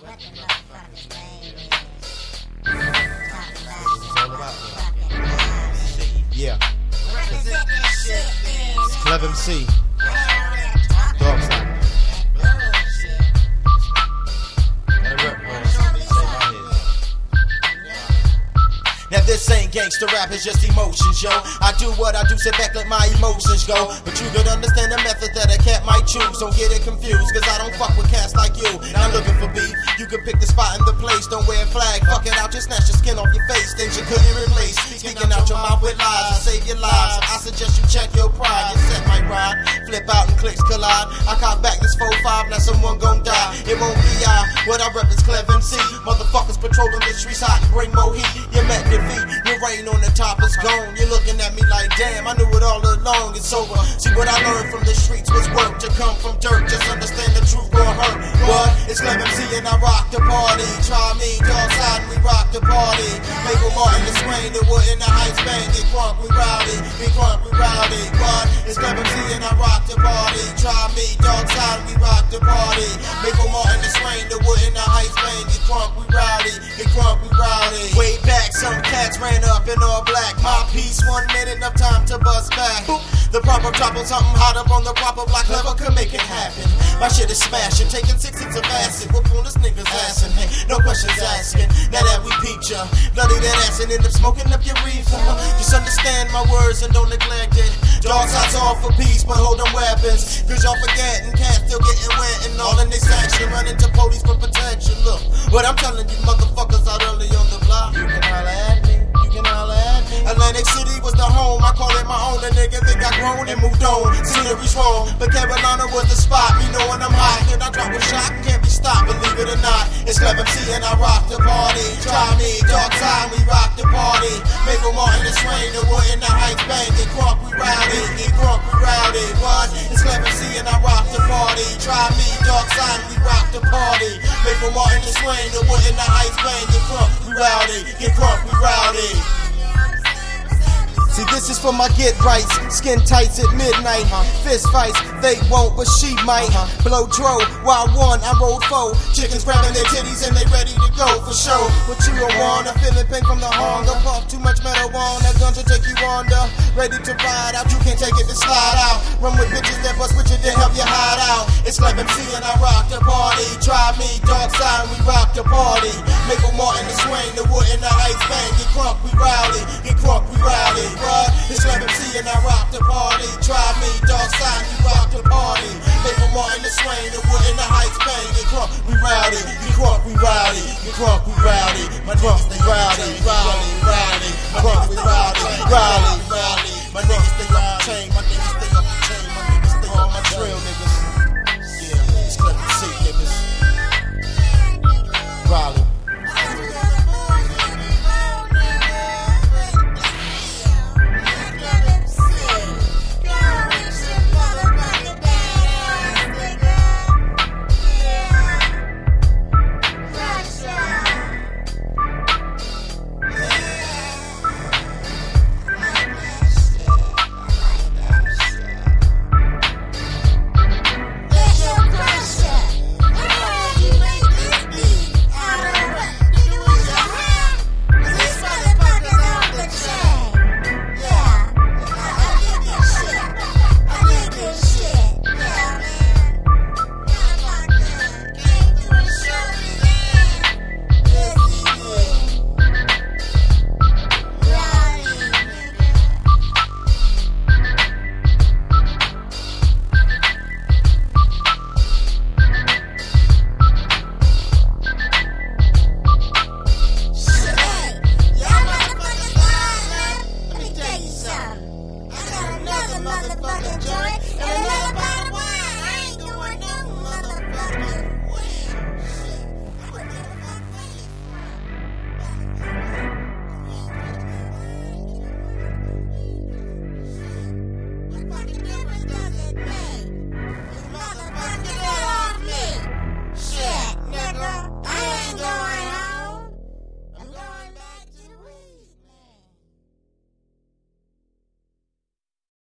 Yeah. Clever MC. Dark side. Now this ain't gangster rap, it's just emotions, yo. I do what I do, sit back, let my emotions go. But you could understand the method that a cat might choose. Don't get it confused, cause I don't fuck with cats like you. Not looking for beef, you can pick the spot in the place. Don't wear a flag, fuck it out, just snatch your skin off your face. Things you couldn't replace, speaking out your mouth with lies to save your lives. I suggest you check your pride, your set might ride. Flip out and clicks collide. I cock back this 4-5, now someone gon' die. It won't be I, what I rep is Clever MC. Motherfuckers patrolling the streets hot and bring more heat. You met defeat, your rain on the top is gone. You're looking at me like, damn, I knew it all along, it's over. See what I learned from the streets was work to come from dirt. Just understand the truth gon' hurt. What? It's Clever MC and I rock the party. Try me, dog side and we rock the party. Mabel Martin, the Swain, the Wood in the Heights bang. Get crunk, we rowdy, be crunk, we rowdy. What? It's Clever MC and I rock the party. Try me, dog side and we rock the party. Mabel Martin, the Swain, the Wood in the Heights bang. Get crunk, we rowdy, get crunk, we rowdy. Way back, some cats ran up in all black. My piece, 1 minute, enough time to bust back. The proper drop on something hot up on the proper block. Clever could make it happen. My shit is smashing, taking 6 hits of acid. Whoop on this nigga's ass and hey, no questions asking. Now that we peeped ya, bloody that ass and end up smoking up your reefer. Just understand my words and don't neglect it. Dog sides all for peace, but hold them weapons. Cause y'all forgetting, cats still getting wet and all in this action. Running to police for protection. Look, what I'm telling you motherfuckers out early on the block. You can holler at me, you can holler at me. Atlantic City was the home, I call it my own. The nigga think I grown and moved on. Scenery's wrong, but Carolina was the spot. Me knowing I'm hot, then I drop a shot, can't be stopped, believe it or not. It's Clever MC and I rock the party. Try me, dark time, we rock the party. Mabel Martin, the Swain, the Wood in the Heights bang. Get crunk, we rowdy, get crunk, we rowdy. What? It's Clever MC and I rock the party. Try me, dark side, we rock the party. Mabel Martin, the Swain, the Wood in the Heights bang. Get crunk, we rowdy, get crunk, we rowdy. See, this is for my get rights, skin tights at midnight, fist fights, they won't, but she might. Blow dro, while one, I roll four. Chickens grabbing their titties and they ready to go for show. But you don't wanna, feeling pain from the hunger. Puff too much marijuana, guns will take you under. Ready to ride out, you can't take it to slide out. Run with bitches that bust with you to help you hide out. It's Clever MC and I rock the party. Try me, dark side, we rock the party. Mabel Martin, the Swain, the Wood in the Heights bang. Get crunk, we ride.